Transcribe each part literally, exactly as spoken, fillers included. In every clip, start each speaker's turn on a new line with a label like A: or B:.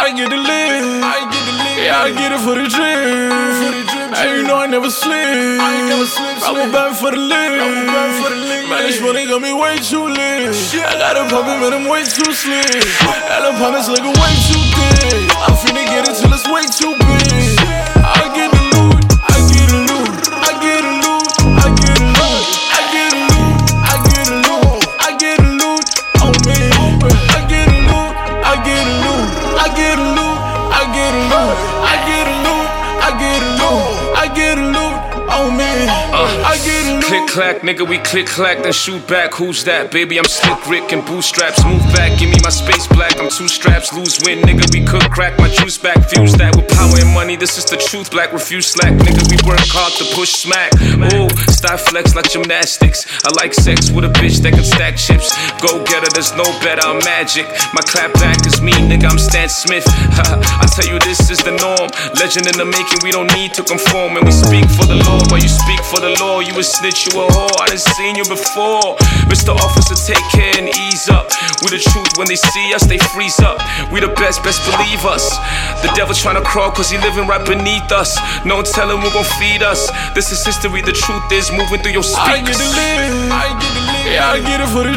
A: I get the live. I get the live. Yeah, I get it for the drip. For the drip. Hey, you know I never sleep. I ain't never sleep. I was bad for the live. I was bad for the live. Man, this money got me way too lit. I got a puppy, man, I'm way too slick. Ella Pana's looking way too thick. I'm finna get it till it's way too big. I get the loot. I get the loot. I get the loot. I get the loot. I get the loot. I get the loot. I get the loot. Oh man. I get the loot. I get the loot. I get the loot. I get the loot. I get the loot. I get the loot. I get the loot. Oh man. I get the loot.
B: Click clack, nigga, we click clack, then shoot back. Who's that? Baby, I'm slick Rick and bootstraps. Move back, give me my space black. I'm two straps, lose win, nigga. We cook crack, my juice back. Fuse that with power and money. This is the truth, black. Refuse slack, nigga. We work hard to push smack. Ooh, style flex like gymnastics. I like sex with a bitch that can stack chips. Go get her, there's no better. I'm magic. My clap back is me, nigga. I'm Stan Smith. I tell you, this is the norm. Legend in the making. We don't need to conform, and we speak for the Lord. While you speak for the law, you a snitch, you a whore. I done seen you before. Mister Officer, take care and ease up. We the truth, when they see us, they freeze up. We the best, best believe us. The devil tryna crawl cause he living right beneath us. No telling who gon' feed us. This is history, the truth is moving through your speakers.
A: I get the live. I get the live. Yeah, I get it for the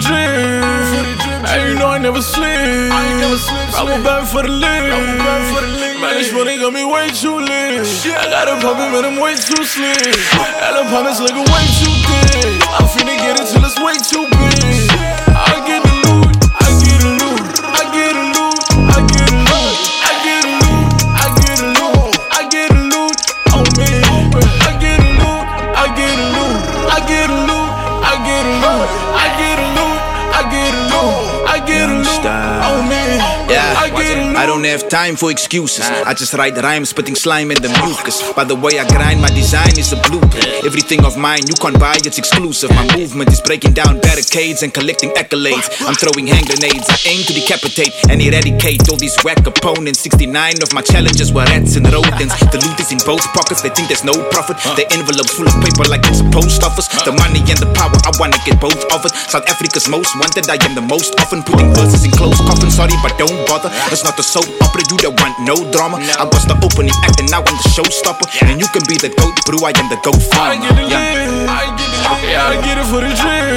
A: drip. Hey, you know I never sleep. I ain't never sleep. I was bad for the live. I was bad for the live. Man, this money got me way too lit. I got a puppy, man, I'm way too slick. Ella Pana's looking way too thick. I'm finna get it till it's way too big. I get the loot. I get the loot. I get the loot. I get the loot. I get the loot. I get the loot. I get the loot. Oh man. I get the loot. I get the loot. I get the loot. I get the loot. I get the loot. I get the loot. I get the loot. Oh man.
C: Yeah,
A: I get the loot.
C: I don't have time for excuses. I just write rhymes, spitting slime in the mucus. By the way I grind, my design is a blueprint. Everything of mine you can't buy, it's exclusive. My movement is breaking down barricades and collecting accolades. I'm throwing hand grenades, I aim to decapitate and eradicate all these whack opponents. Sixty-nine of my challenges were rats and rodents. The loot is in both pockets, they think there's no profit. The envelope's full of paper like it's a post office. The money and the power, I wanna get both of it. South Africa's most wanted, I am the most often. Putting verses in close coffins, sorry but don't bother. It's not a soap opera, you don't want no drama. I was the opening act and now I'm the showstopper. And you can be the goat brew, I am the goat farmer.
A: I get the live. I get the live. Yeah, I get it for the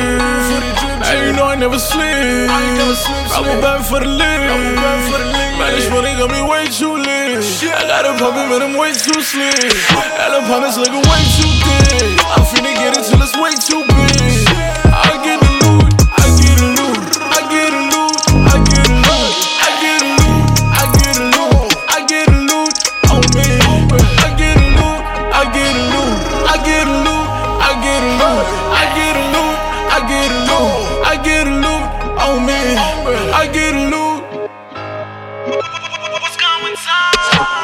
A: drip. Hey, you know I never sleep. I ain't never sleep. I was bad for the live. I was bad for the live. Man, this money got me way too lit. I got a puppy, man, I'm way too slick. Ella Pana's looking way too thick. I'm finna get it till it's way too big. I get the loot. I get the loot. I get the loot. I get the loot. I get the loot. I get the loot. I get the loot. Oh man. I get the loot. I get the loot. I get the loot. I get the loot. I get the loot. I get the loot. I get the loot. Oh man. I get the loot.
D: What's going on?